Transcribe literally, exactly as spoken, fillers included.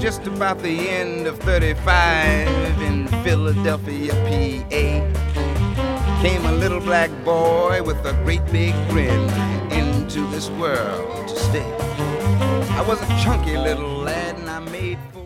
just about the end of thirty-five in Philadelphia, P A, came a little black boy with a great big grin into this world to stay. I was a chunky little lad and I made